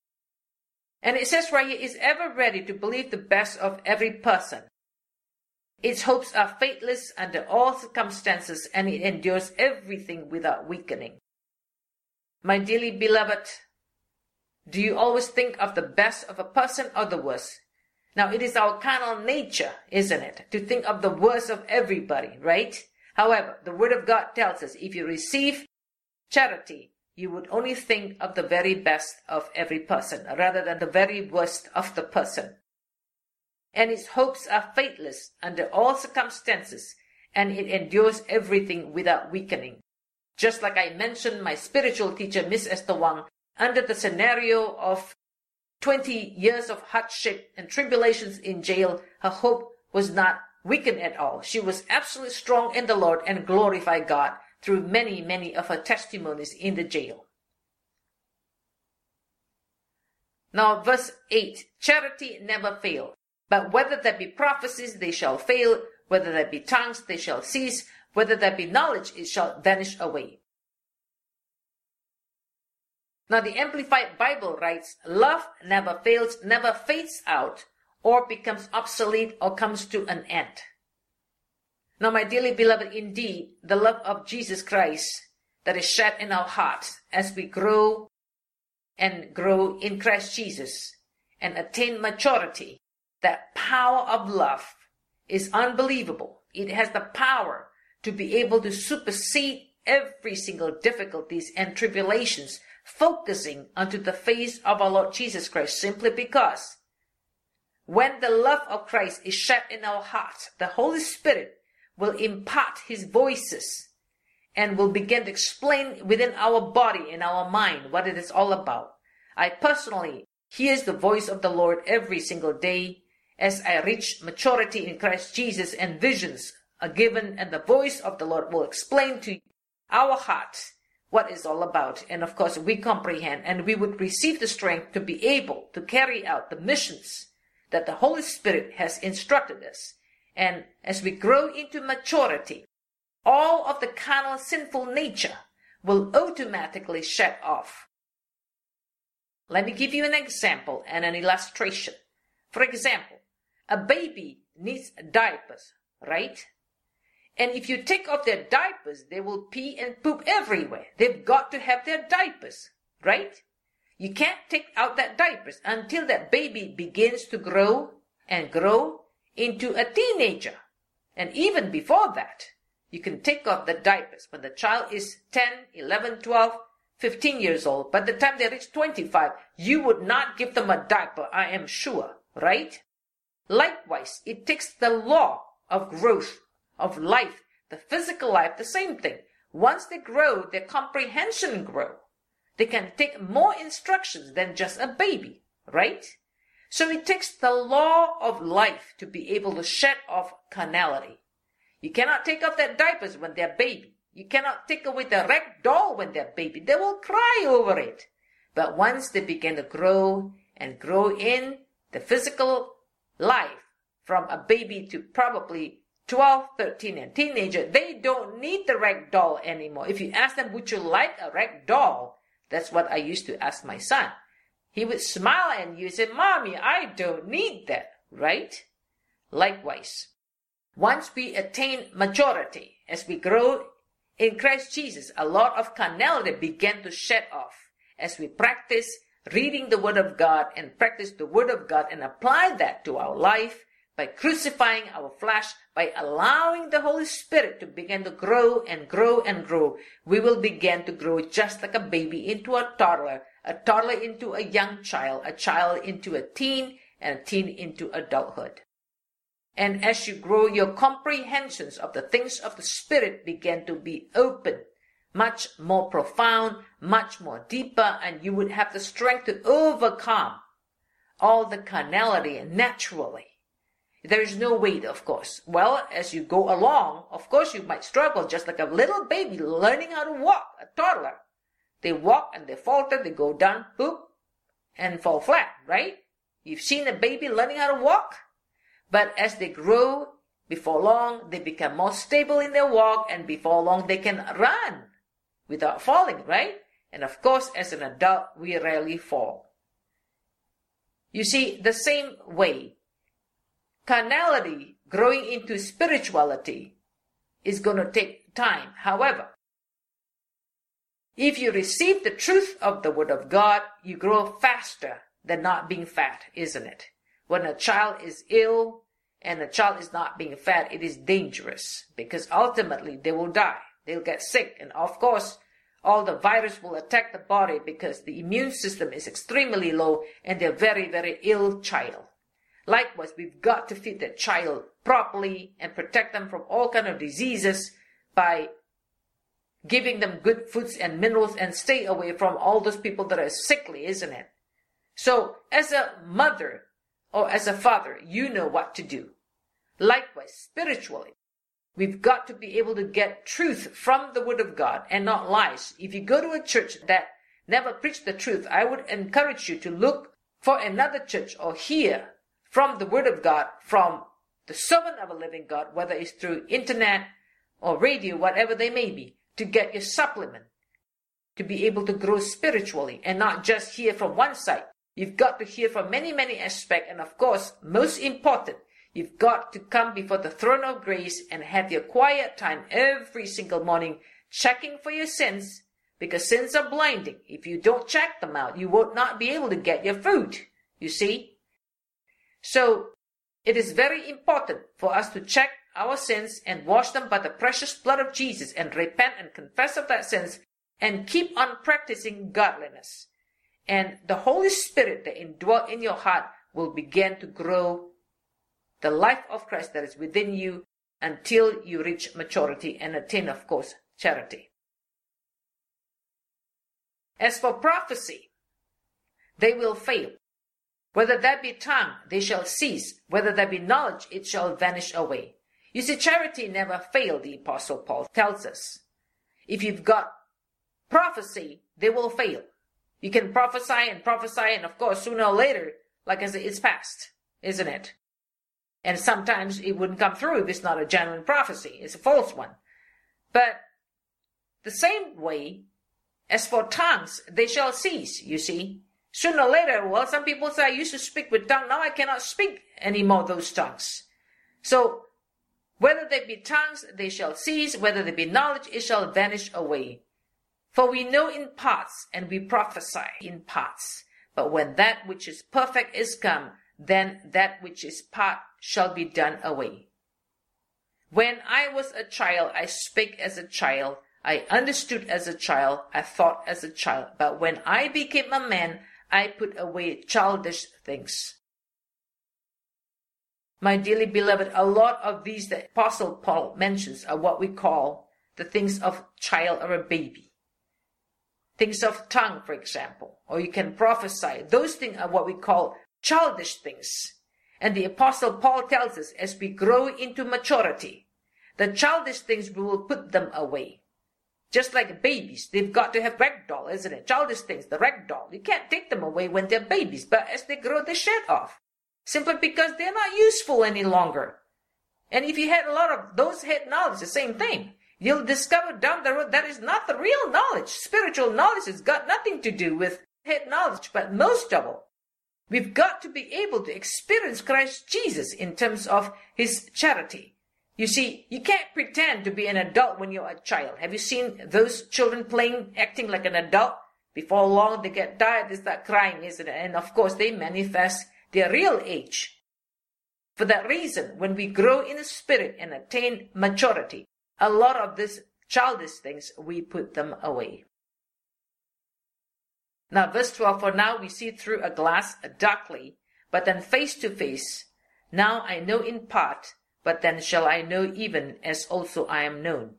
And it says right here, is ever ready to believe the best of every person. Its hopes are faithless under all circumstances, and it endures everything without weakening. My dearly beloved, do you always think of the best of a person or the worst? Now, it is our carnal nature, isn't it, to think of the worst of everybody, right? However, the Word of God tells us if you receive charity, you would only think of the very best of every person rather than the very worst of the person. And its hopes are faithless under all circumstances, and it endures everything without weakening. Just like I mentioned my spiritual teacher, Miss Esther Wang, under the scenario of 20 years of hardship and tribulations in jail, her hope was not weakened at all. She was absolutely strong in the Lord and glorified God through many, many of her testimonies in the jail. Now, verse 8, charity never fails, but whether there be prophecies, they shall fail, whether there be tongues, they shall cease, whether there be knowledge, it shall vanish away. Now, the Amplified Bible writes, love never fails, never fades out, or becomes obsolete, or comes to an end. Now, my dearly beloved, indeed, the love of Jesus Christ that is shed in our hearts as we grow and grow in Christ Jesus and attain maturity, that power of love is unbelievable. It has the power to be able to supersede every single difficulties and tribulations, focusing onto the face of our Lord Jesus Christ, simply because when the love of Christ is shed in our hearts, the Holy Spirit will impart His voices and will begin to explain within our body and our mind what it is all about. I personally hear the voice of the Lord every single day as I reach maturity in Christ Jesus, and visions are given, and the voice of the Lord will explain to our hearts what it's all about. And of course, we comprehend, and we would receive the strength to be able to carry out the missions that the Holy Spirit has instructed us. And as we grow into maturity, all of the carnal sinful nature will automatically shed off. Let me give you an example and an illustration. For example, a baby needs diapers, right? And if you take off their diapers, they will pee and poop everywhere. They've got to have their diapers, right? You can't take out that diapers until that baby begins to grow and grow into a teenager. And even before that, you can take off the diapers when the child is 10, 11, 12, 15 years old. By the time they reach 25, you would not give them a diaper, I am sure, right? Likewise, it takes the law of growth, of life, the physical life, the same thing. Once they grow, their comprehension grow. They can take more instructions than just a baby, right? So it takes the law of life to be able to shed off carnality. You cannot take off their diapers when they're baby. You cannot take away the rag doll when they're baby. They will cry over it. But once they begin to grow and grow in the physical life, from a baby to probably 12, 13, and teenager, they don't need the rag doll anymore. If you ask them, would you like a rag doll? That's what I used to ask my son. He would smile and you say, Mommy, I don't need that, right? Likewise, once we attain maturity, as we grow in Christ Jesus, a lot of carnality began to shed off as we practice reading the Word of God and practice the Word of God and apply that to our life by crucifying our flesh, by allowing the Holy Spirit to begin to grow and grow and grow. We will begin to grow just like a baby into a toddler into a young child, a child into a teen, and a teen into adulthood. And as you grow, your comprehensions of the things of the Spirit begin to be open, much more profound, much more deeper, and you would have the strength to overcome all the carnality naturally. There is no weight, of course. Well, as you go along, of course you might struggle, just like a little baby learning how to walk, a toddler. They walk and they falter, they go down, poop, and fall flat, right? You've seen a baby learning how to walk? But as they grow, before long, they become more stable in their walk, and before long, they can run without falling, right? And of course, as an adult, we rarely fall. You see, the same way, carnality growing into spirituality is going to take time. However, if you receive the truth of the Word of God, you grow faster than not being fat, isn't it? When a child is ill and a child is not being fed, it is dangerous because ultimately they will die. They'll get sick. And of course, all the virus will attack the body because the immune system is extremely low and they're very, very ill child. Likewise, we've got to feed that child properly and protect them from all kind of diseases by giving them good foods and minerals and stay away from all those people that are sickly, isn't it? So as a mother or as a father, you know what to do. Likewise, spiritually, we've got to be able to get truth from the Word of God and not lies. If you go to a church that never preached the truth, I would encourage you to look for another church or hear from the Word of God, from the servant of a living God, whether it's through internet or radio, whatever they may be, to get your supplement, to be able to grow spiritually and not just hear from one side. You've got to hear from many, many aspects. And of course, most important, you've got to come before the throne of grace and have your quiet time every single morning, checking for your sins, because sins are blinding. If you don't check them out, you will not be able to get your food, you see. So it is very important for us to check our sins and wash them by the precious blood of Jesus and repent and confess of that sins and keep on practicing godliness. And the Holy Spirit that indwells in your heart will begin to grow the life of Christ that is within you until you reach maturity and attain, of course, charity. As for prophecy, they will fail. Whether that be tongue, they shall cease. Whether that be knowledge, it shall vanish away. You see, charity never failed, the Apostle Paul tells us. If you've got prophecy, they will fail. You can prophesy, and of course, sooner or later, like I said, it's past, isn't it? And sometimes it wouldn't come through if it's not a genuine prophecy. It's a false one. But the same way, as for tongues, they shall cease, you see. Sooner or later, well, some people say, I used to speak with tongues, now I cannot speak anymore those tongues. So, whether they be tongues, they shall cease. Whether they be knowledge, it shall vanish away. For we know in parts, and we prophesy in parts. But when that which is perfect is come, then that which is part shall be done away. When I was a child, I spake as a child. I understood as a child. I thought as a child. But when I became a man, I put away childish things. My dearly beloved, a lot of these that Apostle Paul mentions are what we call the things of child or a baby. Things of tongue, for example, or you can prophesy. Those things are what we call childish things. And the Apostle Paul tells us as we grow into maturity, the childish things, we will put them away. Just like babies, they've got to have ragdoll, isn't it? Childish things, the ragdoll. You can't take them away when they're babies, but as they grow, they shed off. Simply because they're not useful any longer. And if you had a lot of those head knowledge, the same thing. You'll discover down the road that is not the real knowledge. Spiritual knowledge has got nothing to do with head knowledge, but most of all, we've got to be able to experience Christ Jesus in terms of His charity. You see, you can't pretend to be an adult when you're a child. Have you seen those children playing, acting like an adult? Before long, they get tired, they start crying, isn't it? And of course, they manifest their real age. For that reason, when we grow in the Spirit and attain maturity, a lot of these childish things, we put them away. Now, verse 12, for now we see through a glass darkly, but then face to face. Now I know in part, but then shall I know even as also I am known.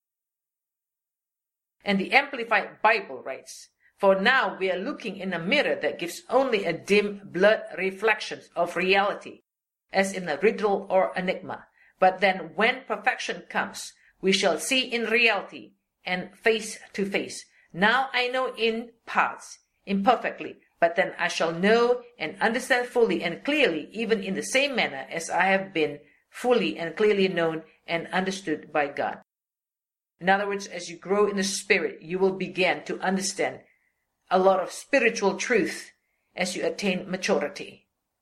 And the Amplified Bible writes, for now we are looking in a mirror that gives only a dim blurred reflection of reality, as in a riddle or enigma. But then when perfection comes, we shall see in reality and face to face. Now I know in parts, imperfectly, but then I shall know and understand fully and clearly, even in the same manner as I have been fully and clearly known and understood by God. In other words, as you grow in the Spirit, you will begin to understand a lot of spiritual truth as you attain maturity.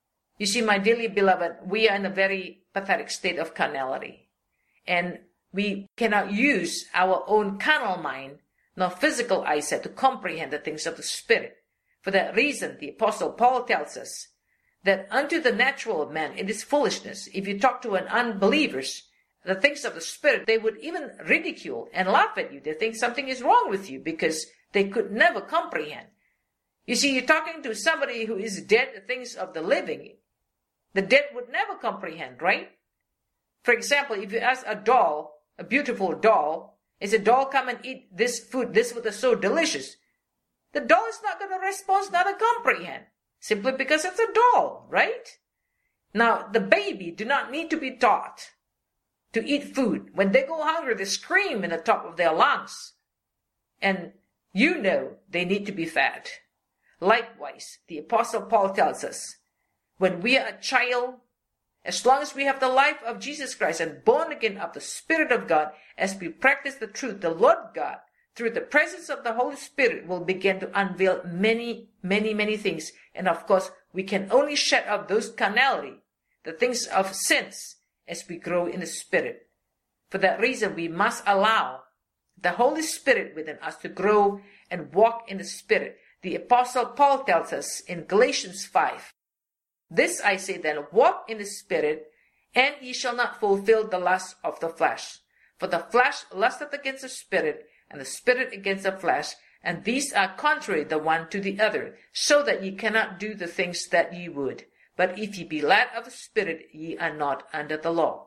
You see, my dearly beloved, we are in a very pathetic state of carnality. And we cannot use our own carnal mind nor physical eyesight to comprehend the things of the Spirit. For that reason, the Apostle Paul tells us that unto the natural man it is foolishness. If you talk to an unbelievers, the things of the Spirit, they would even ridicule and laugh at you. They think something is wrong with you because they could never comprehend. You see, you're talking to somebody who is dead, the things of the living. The dead would never comprehend, right? For example, if you ask a doll, a beautiful doll, is a doll come and eat this food, this food is so delicious. The doll is not going to respond, not to comprehend, simply because it's a doll, right? Now, the baby do not need to be taught to eat food. When they go hungry, they scream in the top of their lungs. And you know they need to be fed. Likewise, the Apostle Paul tells us, when we are a child, as long as we have the life of Jesus Christ and born again of the Spirit of God, as we practice the truth, the Lord God, through the presence of the Holy Spirit, will begin to unveil many, many, many things. And of course, we can only shut out those carnality, the things of sins, as we grow in the Spirit. For that reason, we must allow the Holy Spirit within us to grow and walk in the Spirit. The Apostle Paul tells us in Galatians 5, this I say then, walk in the Spirit, and ye shall not fulfill the lust of the flesh. For the flesh lusteth against the Spirit, and the Spirit against the flesh, and these are contrary the one to the other, so that ye cannot do the things that ye would. But if ye be led of the Spirit, ye are not under the law.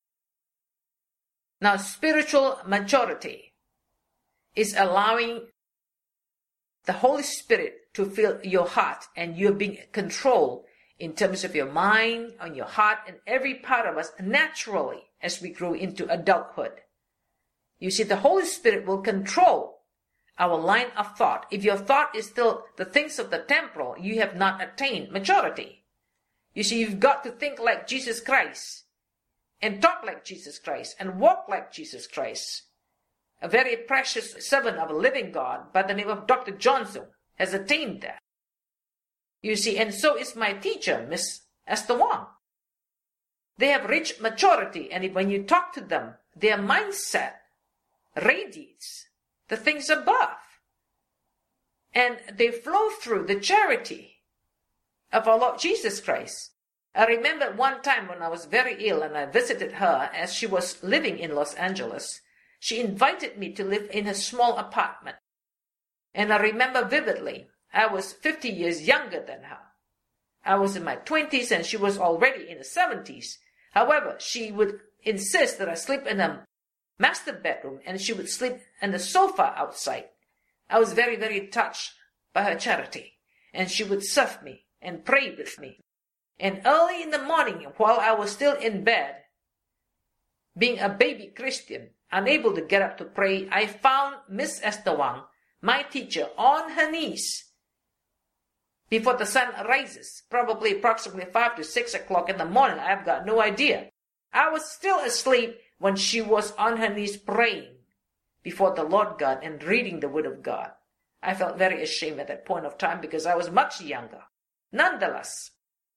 Now, spiritual maturity is allowing the Holy Spirit to fill your heart, and you're being controlled in terms of your mind, on your heart, and every part of us naturally as we grow into adulthood. You see, the Holy Spirit will control our line of thought. If your thought is still the things of the temporal, you have not attained maturity. You see, you've got to think like Jesus Christ, and talk like Jesus Christ, and walk like Jesus Christ. A very precious servant of a living God by the name of Dr. Johnson has attained that. You see, and so is my teacher, Miss Esther Wong. They have reached maturity, and when you talk to them, their mindset radiates the things above. And they flow through the charity of our Lord Jesus Christ. I remember one time when I was very ill and I visited her as she was living in Los Angeles. She invited me to live in a small apartment. And I remember vividly, I was 50 years younger than her. I was in my 20s and she was already in the 70s. However, she would insist that I sleep in a master bedroom and she would sleep on the sofa outside. I was very, very touched by her charity. And she would serve me and pray with me. And early in the morning, while I was still in bed, being a baby Christian, unable to get up to pray, I found Miss Esther Wang, my teacher, on her knees before the sun rises, probably approximately 5 to 6 o'clock in the morning. I've got no idea. I was still asleep when she was on her knees praying before the Lord God and reading the Word of God. I felt very ashamed at that point of time because I was much younger. Nonetheless,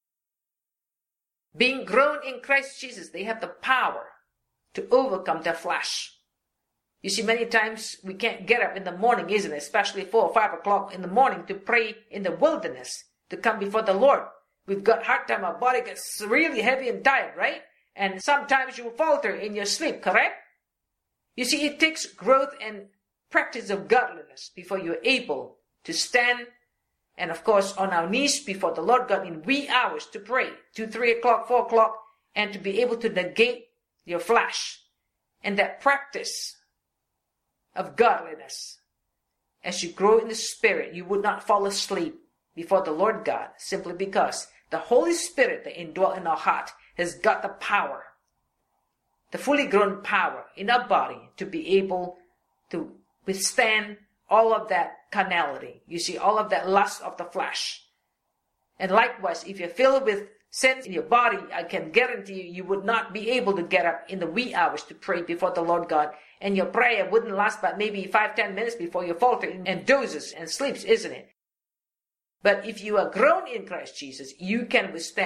being grown in Christ Jesus, they have the power to overcome their flesh. You see, many times we can't get up in the morning, isn't it? Especially 4 or 5 o'clock in the morning to pray in the wilderness, to come before the Lord. We've got hard time, our body gets really heavy and tired, right? And sometimes you falter in your sleep, correct? You see, it takes growth and practice of godliness before you're able to stand and, of course, on our knees before the Lord God in wee hours to pray, 2, 3 o'clock, 4 o'clock, and to be able to negate your flesh. And that practice of godliness, as you grow in the Spirit, you would not fall asleep before the Lord God, simply because the Holy Spirit that indwells in our heart has got the power, the fully grown power in our body to be able to withstand all of that carnality. You see, all of that lust of the flesh. And likewise, if you're filled with sin in your body, I can guarantee you, you would not be able to get up in the wee hours to pray before the Lord God. And your prayer wouldn't last but maybe 5-10 minutes before you falter and dozes and sleeps, isn't it? But if you are grown in Christ Jesus, you can withstand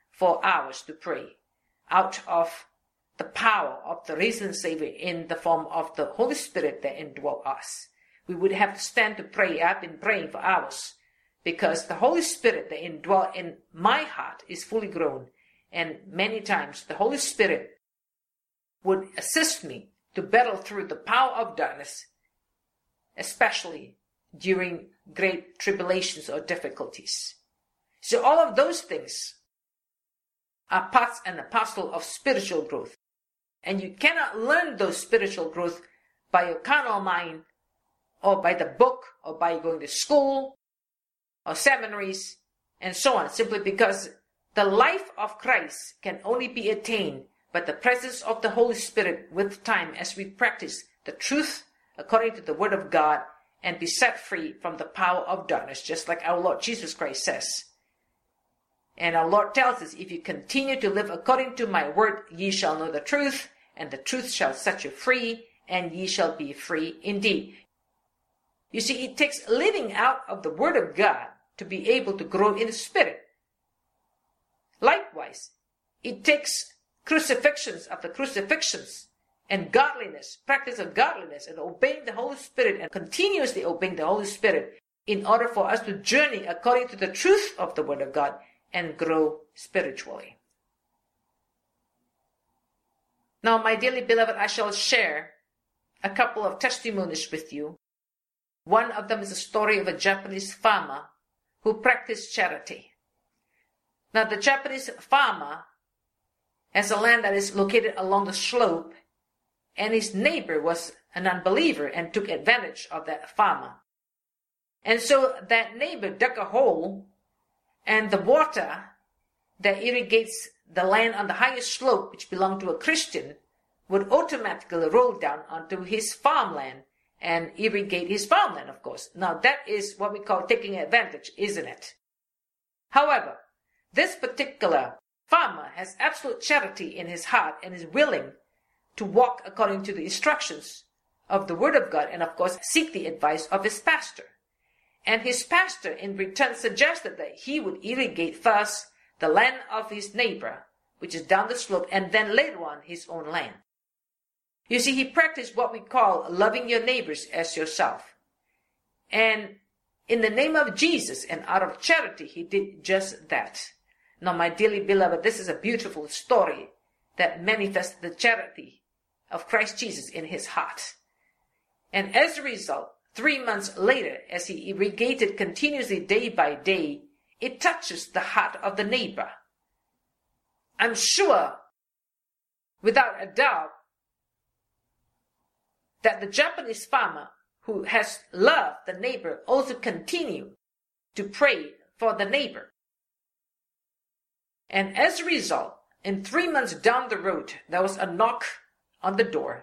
for hours to pray out of the power of the risen Savior in the form of the Holy Spirit that indwells us. We would have to stand to pray. I've been praying for hours because the Holy Spirit that indwells in my heart is fully grown. And many times the Holy Spirit would assist me to battle through the power of darkness, especially during great tribulations or difficulties. So all of those things are parts and a parcel of spiritual growth. And you cannot learn those spiritual growth by your carnal mind or by the book or by going to school or seminaries and so on, simply because the life of Christ can only be attained by the presence of the Holy Spirit with time as we practice the truth according to the Word of God and be set free from the power of darkness, just like our Lord Jesus Christ says. And our Lord tells us, if you continue to live according to my word, ye shall know the truth, and the truth shall set you free, and ye shall be free indeed. You see, it takes living out of the Word of God to be able to grow in the Spirit. Likewise, it takes crucifixions after crucifixions and godliness, practice of godliness and obeying the Holy Spirit and continuously obeying the Holy Spirit in order for us to journey according to the truth of the Word of God and grow spiritually. Now, my dearly beloved, I shall share a couple of testimonies with you. One of them is a story of a Japanese farmer who practiced charity. Now, the Japanese farmer has a land that is located along the slope, and his neighbor was an unbeliever and took advantage of that farmer. And so that neighbor dug a hole, and the water that irrigates the land on the highest slope, which belonged to a Christian, would automatically roll down onto his farmland and irrigate his farmland, of course. Now, that is what we call taking advantage, isn't it? However, this particular farmer has absolute charity in his heart and is willing to walk according to the instructions of the Word of God and, of course, seek the advice of his pastor. And his pastor, in return, suggested that he would irrigate first the land of his neighbor, which is down the slope, and then later on his own land. You see, he practiced what we call loving your neighbors as yourself. And in the name of Jesus and out of charity, he did just that. Now, my dearly beloved, this is a beautiful story that manifests the charity of Christ Jesus in his heart. And as a result, 3 months later, as he irrigated continuously day by day, it touches the heart of the neighbor. I'm sure, without a doubt, that the Japanese farmer who has loved the neighbor also continued to pray for the neighbor. And as a result, in 3 months down the road, there was a knock on the door.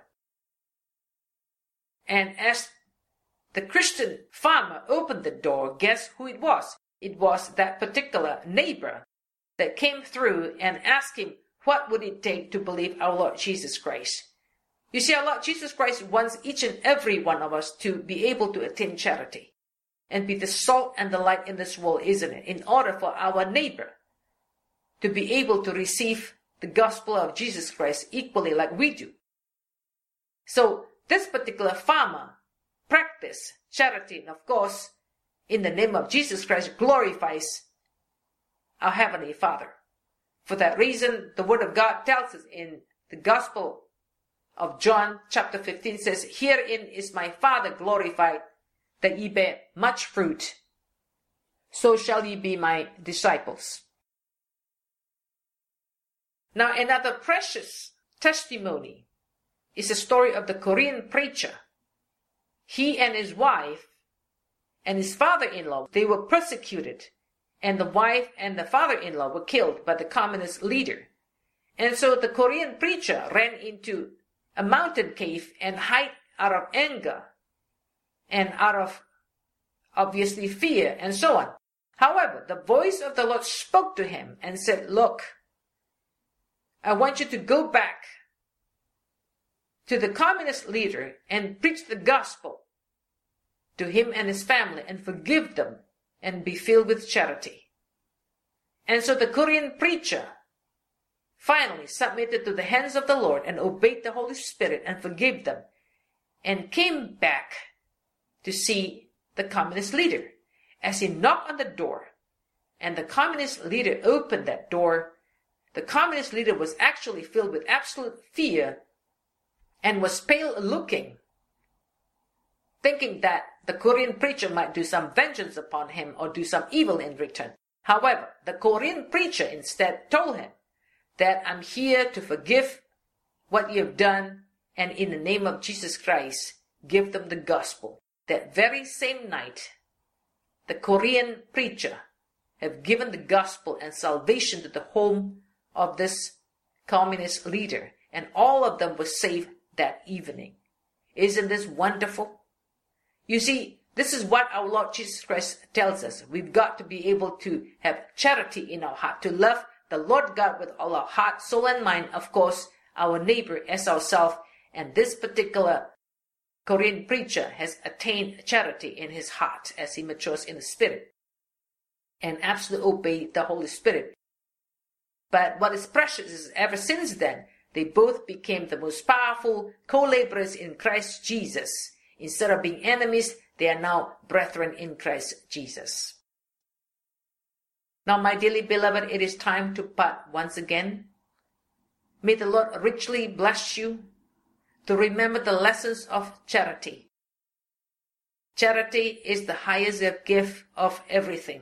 And as the Christian farmer opened the door, guess who it was? It was that particular neighbor that came through and asked him, what would it take to believe our Lord Jesus Christ? You see, our Lord Jesus Christ wants each and every one of us to be able to attain charity and be the salt and the light in this world, isn't it? In order for our neighbor to be able to receive the gospel of Jesus Christ equally like we do. So this particular farmer practiced charity, and of course, in the name of Jesus Christ, glorifies our Heavenly Father. For that reason, the Word of God tells us in the Gospel of John chapter 15 says, herein is my Father glorified, that ye bear much fruit, so shall ye be my disciples. Now, another precious testimony is the story of the Korean preacher. He and his wife and his father-in-law, they were persecuted, and the wife and the father-in-law were killed by the communist leader. And so the Korean preacher ran into a mountain cave and hid out of anger and out of, obviously, fear and so on. However, the voice of the Lord spoke to him and said, look, I want you to go back to the communist leader and preach the gospel to him and his family and forgive them and be filled with charity. And so the Korean preacher finally submitted to the hands of the Lord and obeyed the Holy Spirit and forgave them, and came back to see the communist leader. As he knocked on the door and the communist leader opened that door, the communist leader was actually filled with absolute fear and was pale looking, thinking that the Korean preacher might do some vengeance upon him or do some evil in return. However, the Korean preacher instead told him that I'm here to forgive what you have done, and in the name of Jesus Christ, give them the gospel. That very same night, the Korean preacher have given the gospel and salvation to the home of this communist leader, and all of them were saved that evening. Isn't this wonderful? You see, this is what our Lord Jesus Christ tells us. We've got to be able to have charity in our heart, to love the Lord God with all our heart, soul, and mind, of course, our neighbor as ourselves, and this particular Korean preacher has attained charity in his heart as he matures in the Spirit and absolutely obeyed the Holy Spirit. But what is precious is ever since then, they both became the most powerful co-laborers in Christ Jesus. Instead of being enemies, they are now brethren in Christ Jesus. Now, my dearly beloved, it is time to part once again. May the Lord richly bless you to remember the lessons of charity. Charity is the highest gift of everything.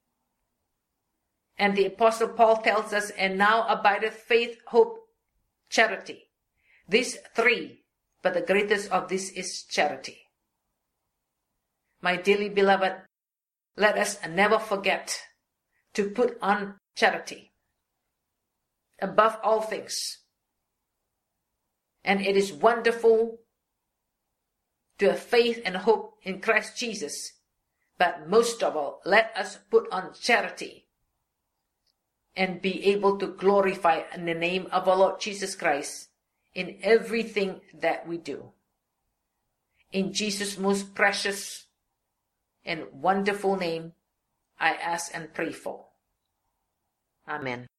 And the Apostle Paul tells us, and now abideth faith, hope, charity. These three, but the greatest of these is charity. My dearly beloved, let us never forget to put on charity above all things. And it is wonderful to have faith and hope in Christ Jesus. But most of all, let us put on charity and be able to glorify in the name of our Lord Jesus Christ in everything that we do. In Jesus' most precious and wonderful name, I ask and pray for. Amen.